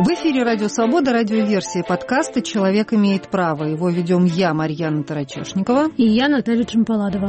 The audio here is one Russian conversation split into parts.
В эфире «Радио Свобода», радиоверсия подкаста «Человек имеет право». Его ведем я, Марьяна Тарачешникова. И я, Наталья Джампаладова.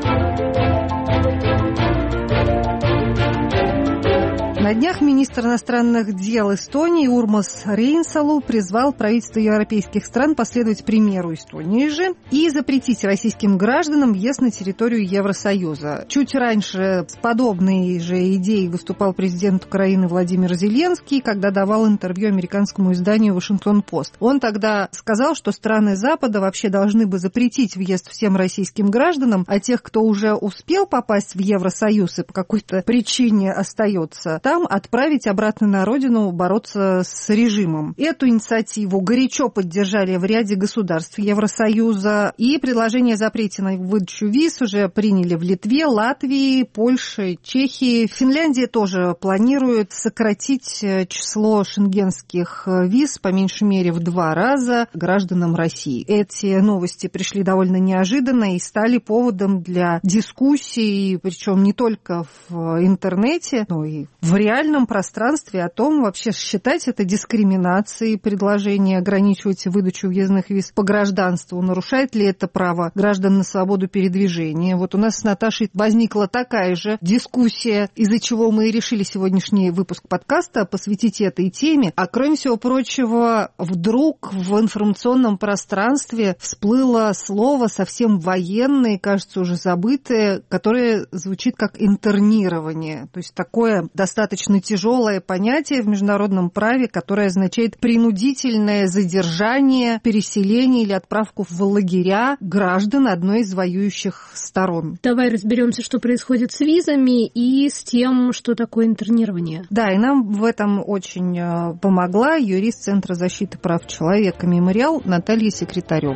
На днях министр иностранных дел Эстонии Урмас Рейнсалу призвал правительство европейских стран последовать примеру Эстонии же и запретить российским гражданам въезд на территорию Евросоюза. Чуть раньше с подобной же идеей выступал президент Украины Владимир Зеленский, когда давал интервью американскому изданию «Вашингтон-Пост». Он тогда сказал, что страны Запада вообще должны бы запретить въезд всем российским гражданам, а тех, кто уже успел попасть в Евросоюз и по какой-то причине остается там, отправить обратно на родину бороться с режимом. Эту инициативу горячо поддержали в ряде государств Евросоюза, и предложение о запрете на выдачу виз уже приняли в Литве, Латвии, Польше, Чехии. Финляндия тоже планирует сократить число шенгенских виз по меньшей мере в 2 раза гражданам России. Эти новости пришли довольно неожиданно и стали поводом для дискуссий, причем не только в интернете, но и в реальном пространстве о том, вообще считать это дискриминацией, предложение ограничивать выдачу въездных виз по гражданству, нарушает ли это право граждан на свободу передвижения. Вот у нас с Наташей возникла такая же дискуссия, из-за чего мы и решили сегодняшний выпуск подкаста посвятить этой теме. А кроме всего прочего, вдруг в информационном пространстве всплыло слово совсем военное, кажется, уже забытое, которое звучит как интернирование. То есть такое достаточно тяжелое понятие в международном праве, которое означает принудительное задержание, переселение или отправку в лагеря граждан одной из воюющих сторон. Давай разберемся, что происходит с визами и с тем, что такое интернирование. Да, и нам в этом очень помогла юрист Центра защиты прав человека «Мемориал» Наталья Секретарева.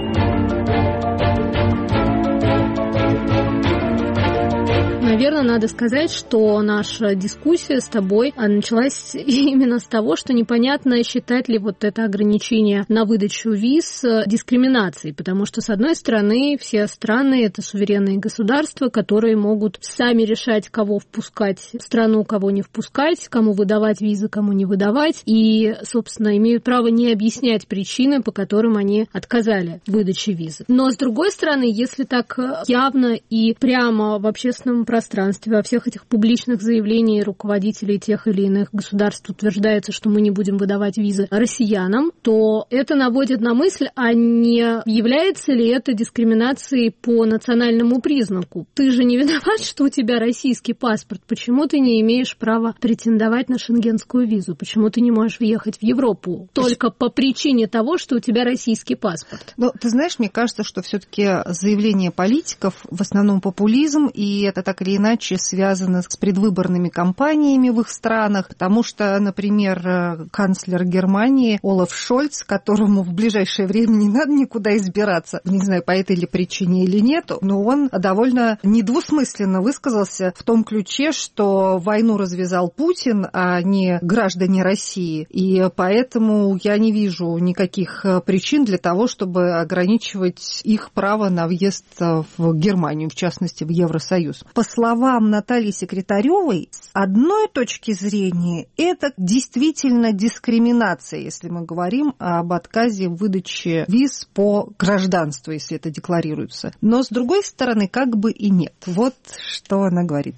Наверное, надо сказать, что наша дискуссия с тобой началась именно с того, что непонятно, считать ли вот это ограничение на выдачу виз дискриминацией, потому что, с одной стороны, все страны — это суверенные государства, которые могут сами решать, кого впускать в страну, кого не впускать, кому выдавать визы, кому не выдавать, и, собственно, имеют право не объяснять причины, по которым они отказали в выдаче визы. Но, с другой стороны, если так явно и прямо в общественном пространстве, во всех этих публичных заявлениях руководителей тех или иных государств утверждается, что мы не будем выдавать визы россиянам, то это наводит на мысль, а не является ли это дискриминацией по национальному признаку? Ты же не виноват, что у тебя российский паспорт. Почему ты не имеешь права претендовать на шенгенскую визу? Почему ты не можешь въехать в Европу? Только по причине того, что у тебя российский паспорт. Ну, ты знаешь, мне кажется, что все-таки заявления политиков в основном популизм, и это так или иначе связано с предвыборными кампаниями в их странах, потому что, например, канцлер Германии Олаф Шольц, которому в ближайшее время не надо никуда избираться, не знаю, по этой ли причине или нет, но он довольно недвусмысленно высказался в том ключе, что войну развязал Путин, а не граждане России, и поэтому я не вижу никаких причин для того, чтобы ограничивать их право на въезд в Германию, в частности, в Евросоюз. По словам Натальи Секретаревой, с одной точки зрения, это действительно дискриминация, если мы говорим об отказе в выдаче виз по гражданству, если это декларируется. Но, с другой стороны, как бы и нет. Вот что она говорит.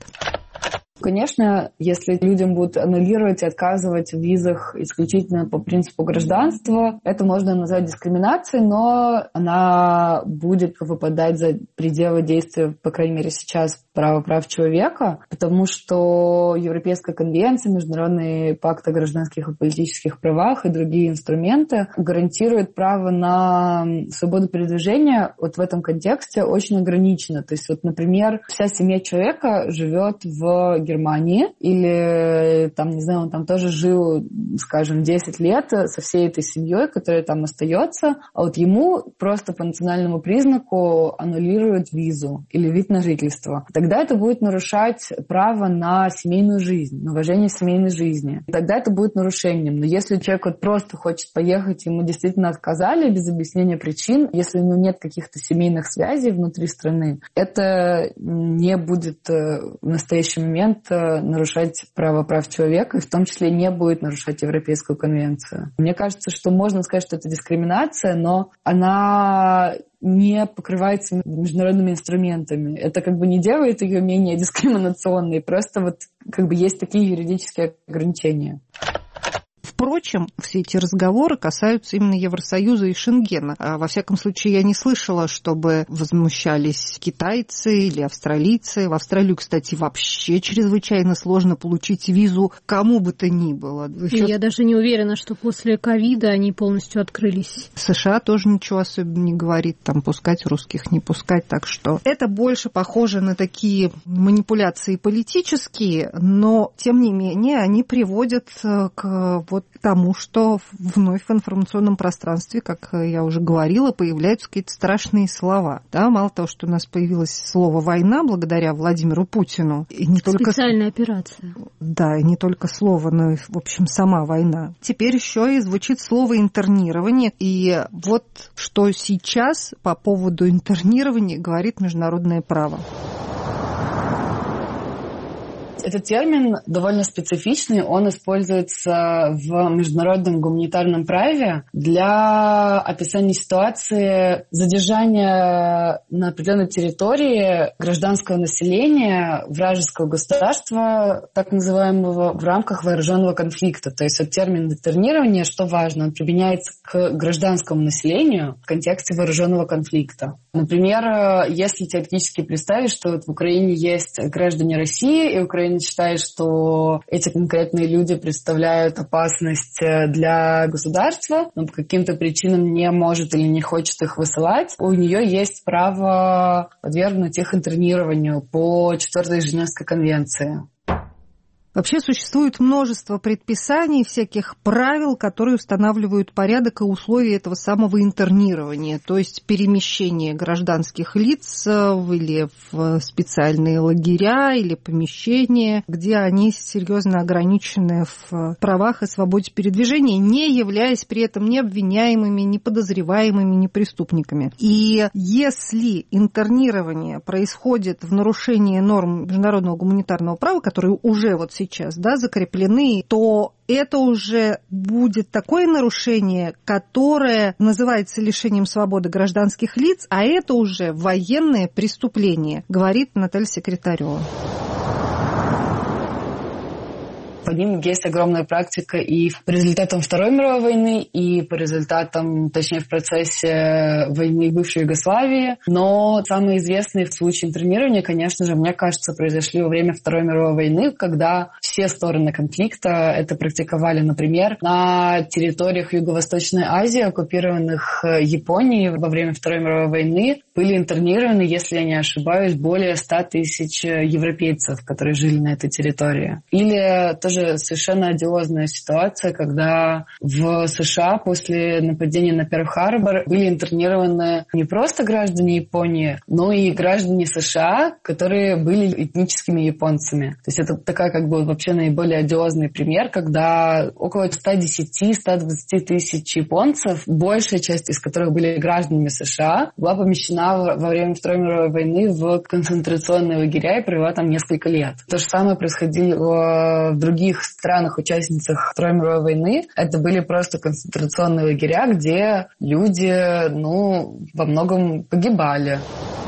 Конечно, если людям будут аннулировать и отказывать в визах исключительно по принципу гражданства, это можно назвать дискриминацией, но она будет выпадать за пределы действия, по крайней мере сейчас, прав человека, потому что Европейская конвенция, Международный пакт о гражданских и политических правах и другие инструменты гарантируют право на свободу передвижения вот в этом контексте очень ограничено. То есть, вот, например, вся семья человека живет в Германии или, там, не знаю, он там тоже жил, скажем, 10 лет со всей этой семьей, которая там остается, а вот ему просто по национальному признаку аннулируют визу или вид на жительство. Тогда тогда это будет нарушать право на семейную жизнь, на уважение семейной жизни. И тогда это будет нарушением. Но если человек вот просто хочет поехать, ему действительно отказали без объяснения причин, если у него нет каких-то семейных связей внутри страны, это не будет в настоящий момент нарушать прав человека, и в том числе не будет нарушать Европейскую конвенцию. Мне кажется, что можно сказать, что это дискриминация, но она не покрывается международными инструментами. Это как бы не делает ее менее дискриминационной, просто вот как бы есть такие юридические ограничения. Впрочем, все эти разговоры касаются именно Евросоюза и Шенгена. Во всяком случае, я не слышала, чтобы возмущались китайцы или австралийцы. В Австралию, кстати, вообще чрезвычайно сложно получить визу кому бы то ни было. Я даже не уверена, что после ковида они полностью открылись. США тоже ничего особенно не говорит, там пускать русских, не пускать. Так что это больше похоже на такие манипуляции политические, но, тем не менее, они приводят к тому, что вновь в информационном пространстве, как я уже говорила, появляются какие-то страшные слова. Да, мало того, что у нас появилось слово «война» благодаря Владимиру Путину. И не только... Специальная операция. Да, и не только слово, но и, в общем, сама война. Теперь еще и звучит слово «интернирование». И вот что сейчас по поводу интернирования говорит международное право. Этот термин довольно специфичный, он используется в международном гуманитарном праве для описания ситуации задержания на определенной территории гражданского населения вражеского государства, так называемого, в рамках вооруженного конфликта. То есть термин интернирование, что важно, он применяется к гражданскому населению в контексте вооруженного конфликта. Например, если теоретически представить, что в Украине есть граждане России, и Украина считает, что эти конкретные люди представляют опасность для государства, но по каким-то причинам не может или не хочет их высылать, у нее есть право подвергнуть их интернированию по 4-й Женевской конвенции. Вообще существует множество предписаний, всяких правил, которые устанавливают порядок и условия этого самого интернирования, то есть перемещение гражданских лиц или в специальные лагеря или помещения, где они серьезно ограничены в правах и свободе передвижения, не являясь при этом ни обвиняемыми, ни подозреваемыми, ни преступниками. И если интернирование происходит в нарушении норм международного гуманитарного права, которые уже вот сейчас закреплены, то это уже будет такое нарушение, которое называется лишением свободы гражданских лиц, а это уже военное преступление, говорит Наталья Секретарева. По ним есть огромная практика и по результатам Второй мировой войны, и по результатам, точнее, в процессе войны бывшей Югославии. Но самые известные в случае интернирования, конечно же, мне кажется, произошли во время Второй мировой войны, когда все стороны конфликта это практиковали. Например, на территориях Юго-Восточной Азии, оккупированных Японией во время Второй мировой войны, были интернированы, если я не ошибаюсь, более 100 тысяч европейцев, которые жили на этой территории. Или тоже совершенно одиозная ситуация, когда в США после нападения на Перл-Харбор были интернированы не просто граждане Японии, но и граждане США, которые были этническими японцами. То есть это такая как бы вообще наиболее одиозный пример, когда около 110-120 тысяч японцев, большая часть из которых были гражданами США, была помещена во время Второй мировой войны в концентрационные лагеря и провела там несколько лет. То же самое происходило в других странах-участницах Второй мировой войны. Это были просто концентрационные лагеря, где люди, во многом погибали.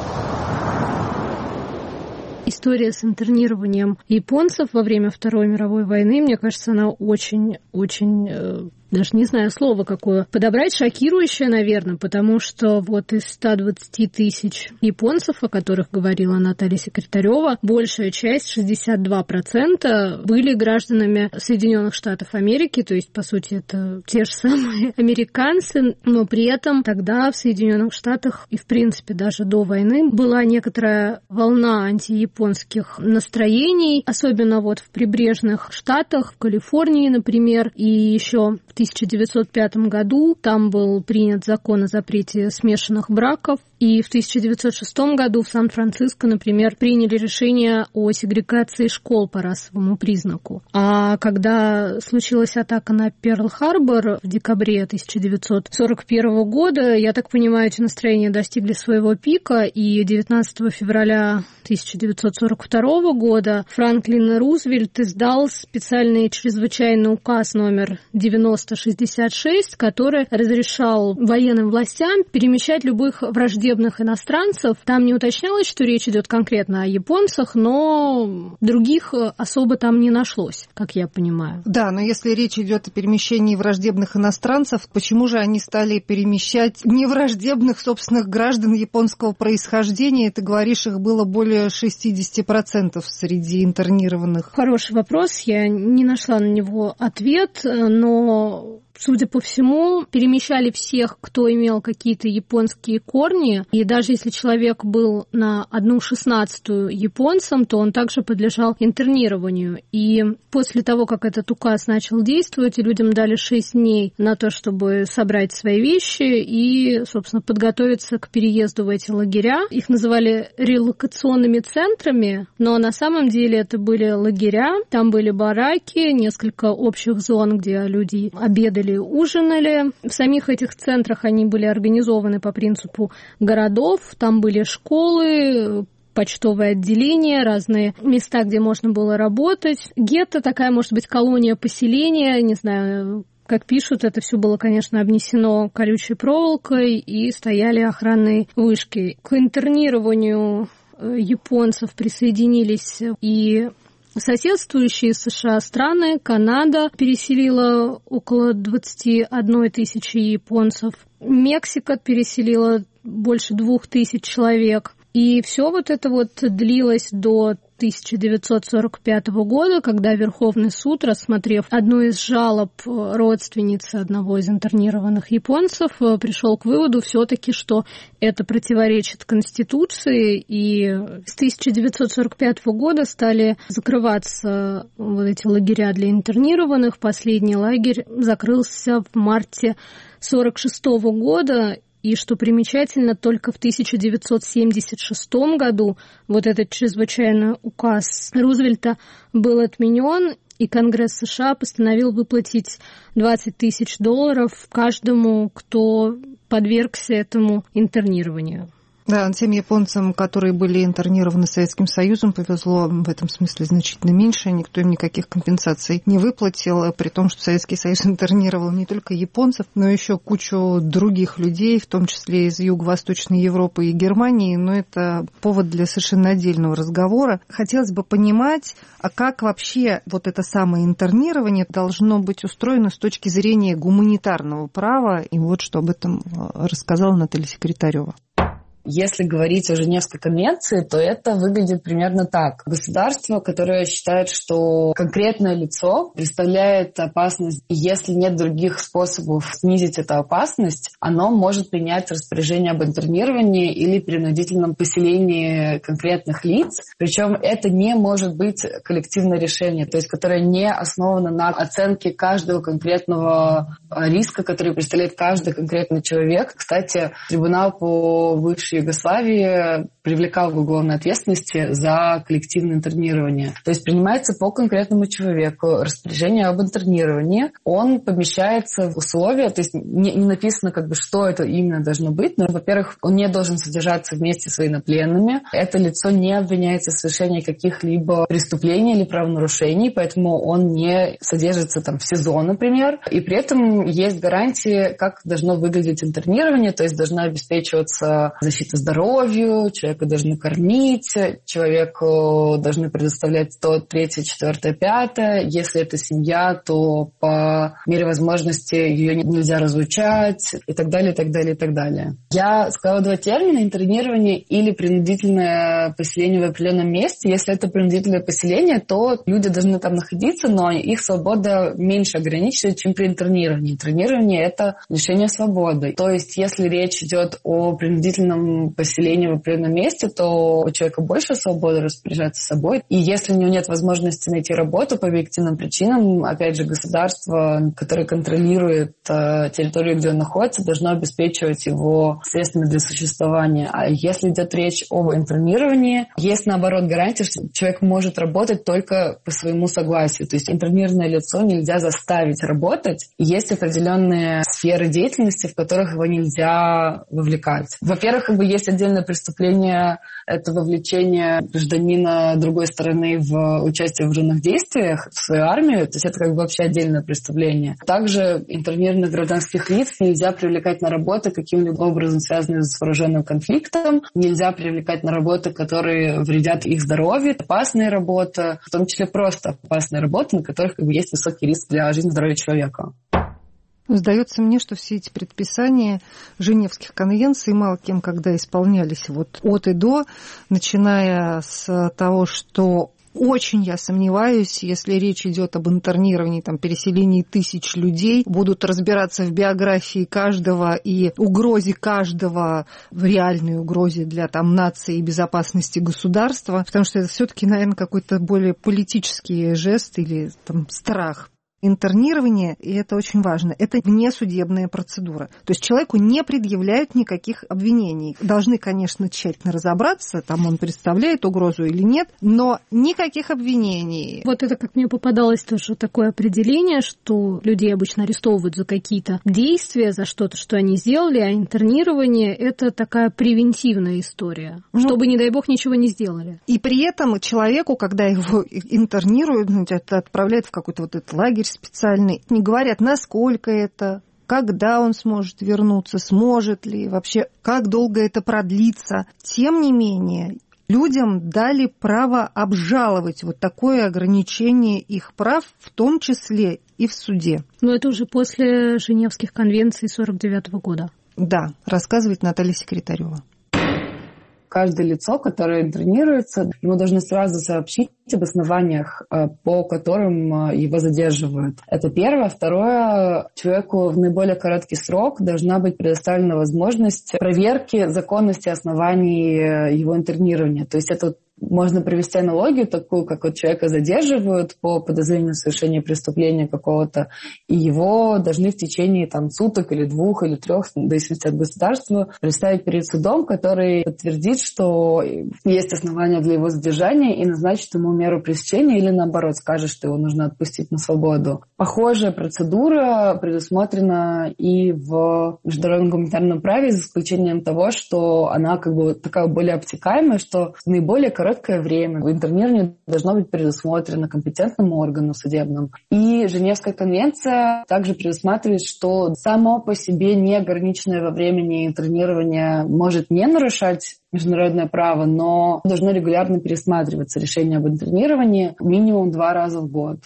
История с интернированием японцев во время Второй мировой войны, мне кажется, она очень даже не знаю слово какое подобрать, шокирующее, наверное, потому что вот из 120 тысяч японцев, о которых говорила Наталья Секретарева, большая часть, 62%, были гражданами Соединенных Штатов Америки, то есть, по сути, это те же самые американцы, но при этом тогда в Соединенных Штатах и, в принципе, даже до войны была некоторая волна антияпонских настроений, особенно вот в прибрежных штатах, в Калифорнии, например, и еще в 1905 году там был принят закон о запрете смешанных браков, И в 1906 году в Сан-Франциско, например, приняли решение о сегрегации школ по расовому признаку. А когда случилась атака на Перл-Харбор в декабре 1941 года, я так понимаю, эти настроения достигли своего пика, и 19 февраля 1942 года Франклин Рузвельт издал специальный чрезвычайный указ номер 9066, который разрешал военным властям перемещать любых враждебных иностранцев. Там не уточнялось, что речь идет конкретно о японцах, но других особо там не нашлось, как я понимаю. Да, но если речь идет о перемещении враждебных иностранцев, почему же они стали перемещать невраждебных собственных граждан японского происхождения? Ты говоришь, их было более 60% среди интернированных. Хороший вопрос, я не нашла на него ответ, но... Судя по всему, перемещали всех, кто имел какие-то японские корни, и даже если человек был на 1/16 японцем, то он также подлежал интернированию. И после того, как этот указ начал действовать, людям дали 6 дней на то, чтобы собрать свои вещи и, собственно, подготовиться к переезду в эти лагеря. Их называли релокационными центрами, но на самом деле это были лагеря, там были бараки, несколько общих зон, где люди обедали, ужинали. В самих этих центрах они были организованы по принципу городов. Там были школы, почтовые отделения, разные места, где можно было работать. Гетто, такая, может быть, колония поселения, не знаю, как пишут, это все было, конечно, обнесено колючей проволокой и стояли охранные вышки. К интернированию японцев присоединились и соседствующие с США страны. Канада переселила около 21 тысячи японцев. Мексика переселила больше 2000 человек. И все вот это вот длилось до 1945 года, когда Верховный суд, рассмотрев одну из жалоб родственницы одного из интернированных японцев, пришел к выводу все-таки, что это противоречит Конституции, и с 1945 года стали закрываться вот эти лагеря для интернированных. Последний лагерь закрылся в марте 1946 года. И, что примечательно, только в 1976 году вот этот чрезвычайный указ Рузвельта был отменен, и Конгресс США постановил выплатить $20 тысяч каждому, кто подвергся этому интернированию. Да, тем японцам, которые были интернированы Советским Союзом, повезло в этом смысле значительно меньше. Никто им никаких компенсаций не выплатил, при том, что Советский Союз интернировал не только японцев, но еще кучу других людей, в том числе из Юго-Восточной Европы и Германии. Но это повод для совершенно отдельного разговора. Хотелось бы понимать, а как вообще вот это самое интернирование должно быть устроено с точки зрения гуманитарного права. И вот что об этом рассказала Наталья Секретарева. Если говорить о Женевской конвенции, то это выглядит примерно так. Государство, которое считает, что конкретное лицо представляет опасность, и если нет других способов снизить эту опасность, оно может принять распоряжение об интернировании или принудительном поселении конкретных лиц. Причем это не может быть коллективное решение, то есть которое не основано на оценке каждого конкретного риска, который представляет каждый конкретный человек. Кстати, трибунал по бывшей Югославии привлекал к уголовной ответственности за коллективное интернирование. То есть принимается по конкретному человеку распоряжение об интернировании. Он помещается в условия, то есть не написано, что это именно должно быть, но, во-первых, он не должен содержаться вместе с военнопленными. Это лицо не обвиняется в совершении каких-либо преступлений или правонарушений, поэтому он не содержится в СИЗО, например. И при этом есть гарантии, как должно выглядеть интернирование, то есть должна обеспечиваться защита здоровью, человека должны кормить, человеку должны предоставлять то, 3, 4, 5. Если это семья, то по мере возможности ее нельзя разлучать и так далее, и так далее, и так далее. Я сказала 2 термина: интернирование или принудительное поселение в определенном месте. Если это принудительное поселение, то люди должны там находиться, но их свобода меньше ограничена, чем при интернировании. Интернирование – это лишение свободы. То есть, если речь идет о принудительном определенном поселении, в определенном месте, то у человека больше свободы распоряжаться собой. И если у него нет возможности найти работу по объективным причинам, опять же, государство, которое контролирует территорию, где он находится, должно обеспечивать его средствами для существования. А если идет речь об интернировании, есть, наоборот, гарантия, что человек может работать только по своему согласию. То есть интернированное лицо нельзя заставить работать. И есть определенные сферы деятельности, в которых его нельзя вовлекать. Во-первых, есть отдельное преступление — это вовлечение гражданина другой страны в участие в вооруженных действиях, в свою армию. То есть это вообще отдельное преступление. Также интернированных гражданских лиц нельзя привлекать на работы, каким-либо образом связанные с вооруженным конфликтом. Нельзя привлекать на работы, которые вредят их здоровью. Опасная работа, в том числе просто опасная работа, на которых есть высокий риск для жизни и здоровья человека. Сдается мне, что все эти предписания Женевских конвенций мало кем когда исполнялись от и до, начиная с того, что очень я сомневаюсь, если речь идет об интернировании, переселении тысяч людей, будут разбираться в биографии каждого и угрозе каждого, в реальной угрозе для нации и безопасности государства, потому что это все-таки, наверное, какой-то более политический жест или страх. Интернирование, и это очень важно, это внесудебная процедура. То есть человеку не предъявляют никаких обвинений. Должны, конечно, тщательно разобраться, он представляет угрозу или нет, но никаких обвинений. Это, как мне попадалось, тоже такое определение, что людей обычно арестовывают за какие-то действия, за что-то, что они сделали, а интернирование — это такая превентивная история, чтобы, не дай бог, ничего не сделали. И при этом человеку, когда его интернируют, отправляют в какой-то этот лагерь специальный, не говорят, насколько это, когда он сможет вернуться, сможет ли, вообще, как долго это продлится. Тем не менее, людям дали право обжаловать такое ограничение их прав, в том числе и в суде. Но это уже после Женевских конвенций 1949 года. Да, рассказывает Наталья Секретарева. Каждое лицо, которое интернируется, ему должны сразу сообщить об основаниях, по которым его задерживают. Это первое. Второе, человеку в наиболее короткий срок должна быть предоставлена возможность проверки законности оснований его интернирования. То есть это можно привести аналогию такую, как человека задерживают по подозрению в совершении преступления какого-то, и его должны в течение суток или 2 или 3, в зависимости от государства, представить перед судом, который подтвердит, что есть основания для его задержания и назначит ему меру пресечения или, наоборот, скажет, что его нужно отпустить на свободу. Похожая процедура предусмотрена и в международном гуманитарном праве, за исключением того, что она такая более обтекаемая, что наиболее короткое время интернирование должно быть предусмотрено компетентным органом судебным. И Женевская конвенция также предусматривает, что само по себе неограниченное во времени интернирование может не нарушать международное право, но должно регулярно пересматриваться решение об интернировании минимум 2 раза в год.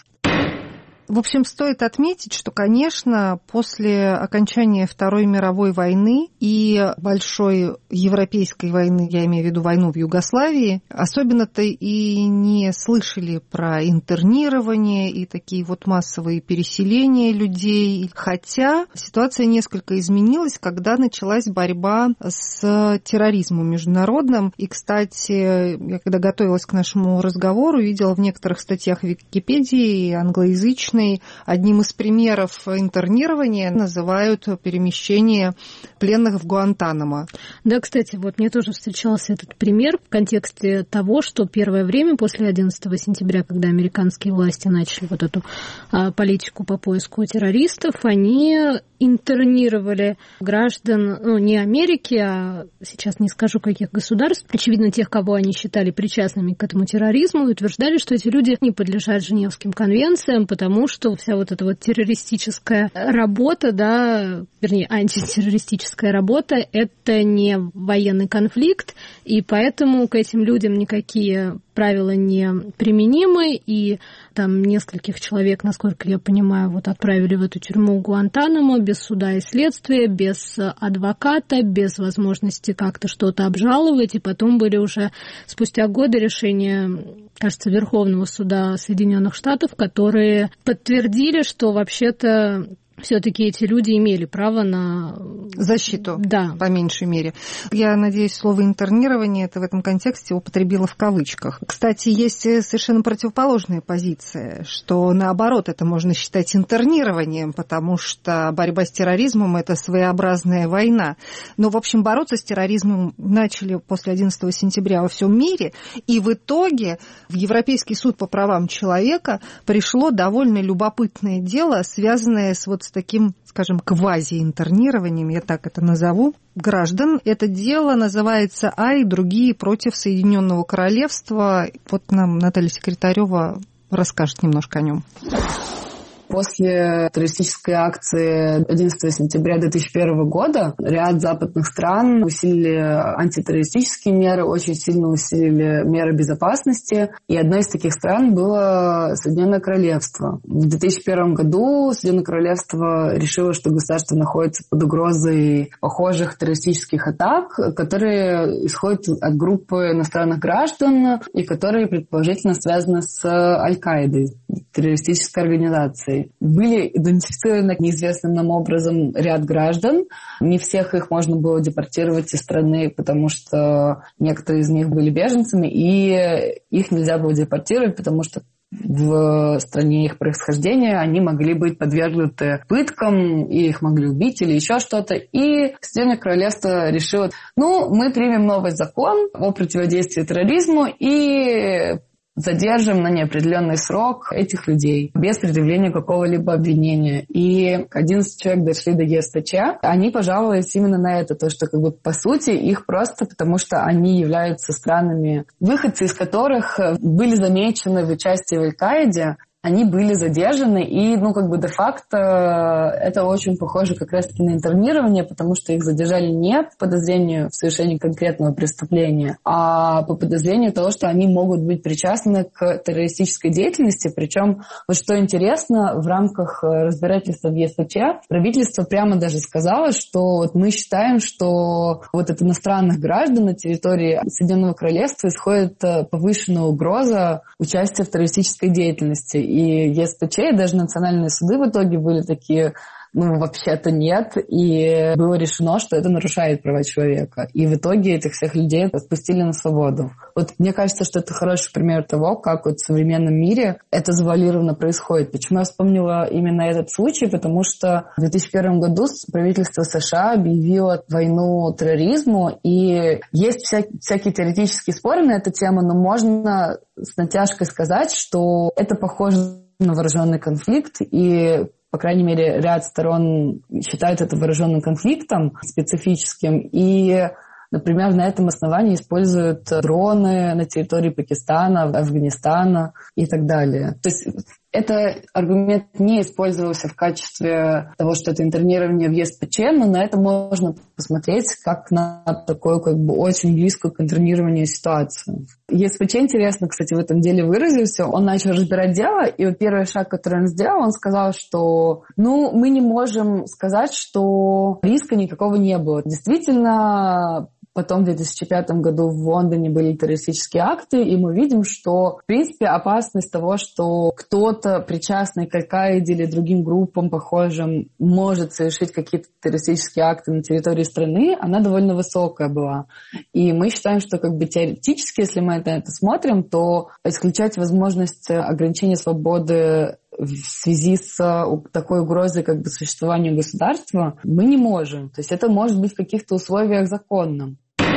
В общем, стоит отметить, что, конечно, после окончания Второй мировой войны и большой европейской войны, я имею в виду войну в Югославии, особенно-то и не слышали про интернирование и такие массовые переселения людей. Хотя ситуация несколько изменилась, когда началась борьба с терроризмом международным. И, кстати, я когда готовилась к нашему разговору, видела в некоторых статьях в Википедии англоязычной, одним из примеров интернирования называют перемещение пленных в Гуантанамо. Да, кстати, мне тоже встречался этот пример в контексте того, что первое время после 11 сентября, когда американские власти начали эту политику по поиску террористов, они интернировали граждан, не Америки, а сейчас не скажу каких государств, очевидно, тех, кого они считали причастными к этому терроризму, и утверждали, что эти люди не подлежат Женевским конвенциям, потому что вся эта террористическая работа, вернее, антитеррористическая работа, это не военный конфликт, и поэтому к этим людям никакие правила не применимы, и нескольких человек, насколько я понимаю, отправили в эту тюрьму Гуантанамо без суда и следствия, без адвоката, без возможности как-то что-то обжаловать, и потом были уже спустя годы решения, кажется, Верховного суда Соединенных Штатов, которые подтвердили, что вообще-то все-таки эти люди имели право на защиту, да, по меньшей мере. Я надеюсь, слово «интернирование» это в этом контексте употребила в кавычках. Кстати, есть совершенно противоположная позиция, что наоборот это можно считать интернированием, потому что борьба с терроризмом – это своеобразная война. Но, в общем, бороться с терроризмом начали после 11 сентября во всем мире, и в итоге в Европейский суд по правам человека пришло довольно любопытное дело, связанное с таким, скажем, квази-интернированием, я так это назову, граждан. Это дело называется «А и другие против Соединенного Королевства». Вот нам Наталья Секретарева расскажет немножко о нем. После террористической акции 11 сентября 2001 года ряд западных стран усилили антитеррористические меры, очень сильно усилили меры безопасности. И одной из таких стран было Соединенное Королевство. В 2001 году Соединенное Королевство решило, что государство находится под угрозой похожих террористических атак, которые исходят от группы иностранных граждан и которые предположительно связаны с Аль-Каидой, террористической организацией. Были идентифицированы неизвестным нам образом ряд граждан. Не всех их можно было депортировать из страны, потому что некоторые из них были беженцами, и их нельзя было депортировать, потому что в стране их происхождения они могли быть подвергнуты пыткам, и их могли убить или еще что-то. И Соединенное Королевство решило, мы примем новый закон о противодействии терроризму и задержим на неопределенный срок этих людей без предъявления какого-либо обвинения. И 11 человек дошли до ЕСТЧ. Они пожаловались именно на это, то, что по сути их просто потому, что они являются странами, выходцы из которых были замечены в участии в Аль-Каиде, они были задержаны, и, де-факто это очень похоже как раз-таки на интернирование, потому что их задержали не по подозрению в совершении конкретного преступления, а по подозрению того, что они могут быть причастны к террористической деятельности. Причем, что интересно, в рамках разбирательства в ЕСТЧ правительство прямо даже сказало, что мы считаем, что от иностранных граждан на территории Соединенного Королевства исходит повышенная угроза участия в террористической деятельности. И ЕСТЧ, и даже национальные суды в итоге были такие, вообще-то нет, и было решено, что это нарушает права человека. И в итоге этих всех людей отпустили на свободу. Мне кажется, что это хороший пример того, как в современном мире это завуалированно происходит. Почему я вспомнила именно этот случай? Потому что в 2001 году правительство США объявило войну терроризму, и есть всякие теоретические споры на эту тему, но можно с натяжкой сказать, что это похоже на вооруженный конфликт, и по крайней мере, ряд сторон считают это вооруженным конфликтом специфическим, и, например, на этом основании используют дроны на территории Пакистана, Афганистана и так далее. То есть это аргумент не использовался в качестве того, что это интернирование в ЕСПЧ, но на это можно посмотреть как на такую очень близкую к интернированию ситуацию. ЕСПЧ, интересно, кстати, в этом деле выразился. Он начал разбирать дело, и первый шаг, который он сделал, он сказал, что мы не можем сказать, что риска никакого не было. Действительно, потом в 2005 году в Лондоне были террористические акты, и мы видим, что, в принципе, опасность того, что кто-то, причастный к Аль-Каиде или другим группам похожим, может совершить какие-то террористические акты на территории страны, она довольно высокая была. И мы считаем, что теоретически, если мы на это смотрим, то исключать возможность ограничения свободы в связи с такой угрозой существованию государства мы не можем. То есть это может быть в каких-то условиях законным.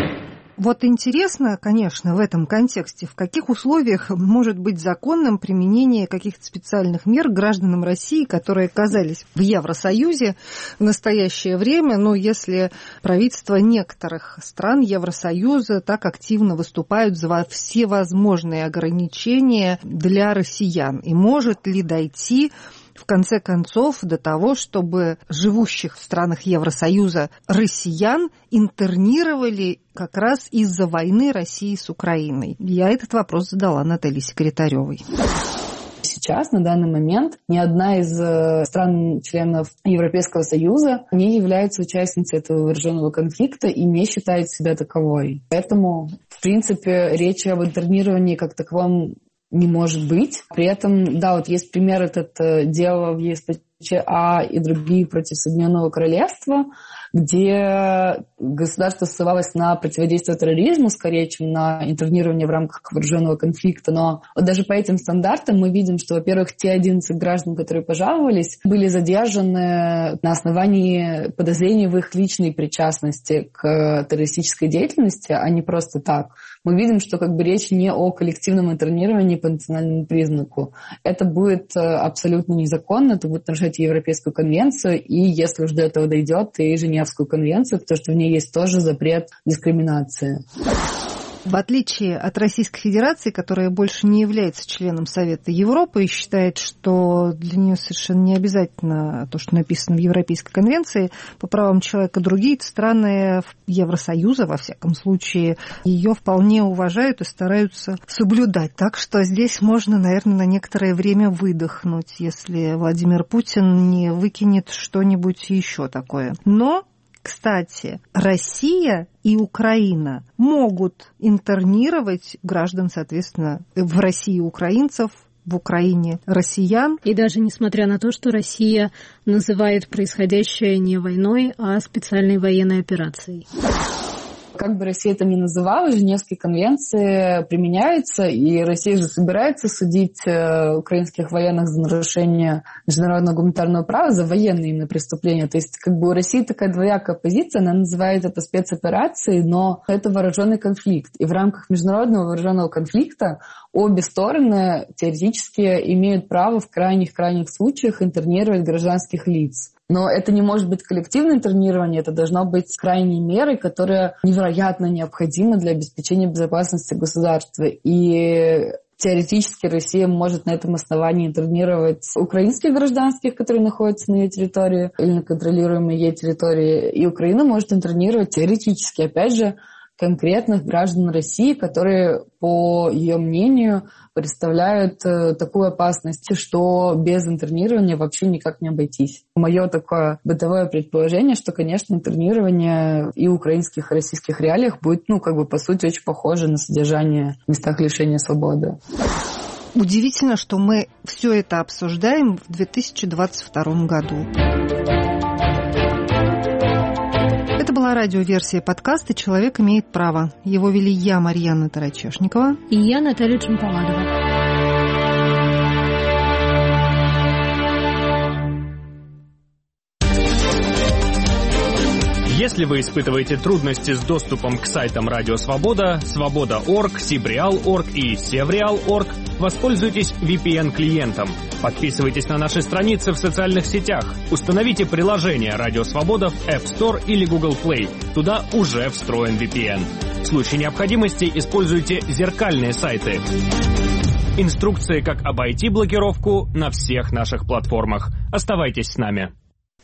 Интересно, конечно, в этом контексте, в каких условиях может быть законным применение каких-то специальных мер гражданам России, которые оказались в Евросоюзе в настоящее время, если правительства некоторых стран Евросоюза так активно выступают за всевозможные ограничения для россиян. И может ли дойти в конце концов до того, чтобы живущих в странах Евросоюза россиян интернировали как раз из-за войны России с Украиной? Я этот вопрос задала Наталье Секретаревой. Сейчас, на данный момент, ни одна из стран-членов Европейского Союза не является участницей этого вооруженного конфликта и не считает себя таковой. Поэтому, в принципе, речи об интернировании как таковом не может быть. При этом, да, вот есть пример дело в ЕСПЧА и другие против Соединенного Королевства, где государство ссылалось на противодействие терроризму скорее, чем на интернирование в рамках вооруженного конфликта. Но вот даже по этим стандартам мы видим, что, во-первых, те 11 граждан, которые пожаловались, были задержаны на основании подозрений в их личной причастности к террористической деятельности, а не просто так. Мы видим, что речь не о коллективном интернировании по национальному признаку. Это будет абсолютно незаконно, это будет нарушать Европейскую конвенцию, и если уж до этого дойдет, и Женевскую конвенцию, потому что в ней есть тоже запрет дискриминации. В отличие от Российской Федерации, которая больше не является членом Совета Европы и считает, что для нее совершенно не обязательно то, что написано в Европейской конвенции по правам человека, другие страны Евросоюза, во всяком случае, ее вполне уважают и стараются соблюдать. Так что здесь можно, наверное, на некоторое время выдохнуть, если Владимир Путин не выкинет что-нибудь еще такое. Но кстати, Россия и Украина могут интернировать граждан, соответственно, в России украинцев, в Украине россиян. И даже несмотря на то, что Россия называет происходящее не войной, а специальной военной операцией. Как бы Россия это ни называла, Женевские конвенции применяются, и Россия же собирается судить украинских военных за нарушение международного гуманитарного права, за военные именно преступления. То есть у России такая двоякая позиция, она называет это спецоперацией, но это вооруженный конфликт. И в рамках международного вооруженного конфликта обе стороны теоретически имеют право в крайних случаях интернировать гражданских лиц. Но это не может быть коллективное интернирование, это должно быть крайней мерой, которая невероятно необходима для обеспечения безопасности государства. И теоретически Россия может на этом основании интернировать украинских гражданских, которые находятся на ее территории или на контролируемой ей территории. И Украина может интернировать теоретически, опять же, конкретных граждан России, которые, по ее мнению, представляют такую опасность, что без интернирования вообще никак не обойтись. Мое такое бытовое предположение, что, конечно, интернирование и в украинских, и российских реалиях будет, по сути, очень похоже на содержание в местах лишения свободы. Удивительно, что мы все это обсуждаем в 2022 году. Это была радиоверсия подкаста «Человек имеет право». Его вели я, Марьяна Тарачешникова. И я, Наталья Чемпаладова. Если вы испытываете трудности с доступом к сайтам Радио Свобода, Свобода.орг, Сибреал.орг и Севреал.орг, воспользуйтесь VPN-клиентом. Подписывайтесь на наши страницы в социальных сетях. Установите приложение Радио Свобода в App Store или Google Play. Туда уже встроен VPN. В случае необходимости используйте зеркальные сайты. Инструкции, как обойти блокировку, на всех наших платформах. Оставайтесь с нами.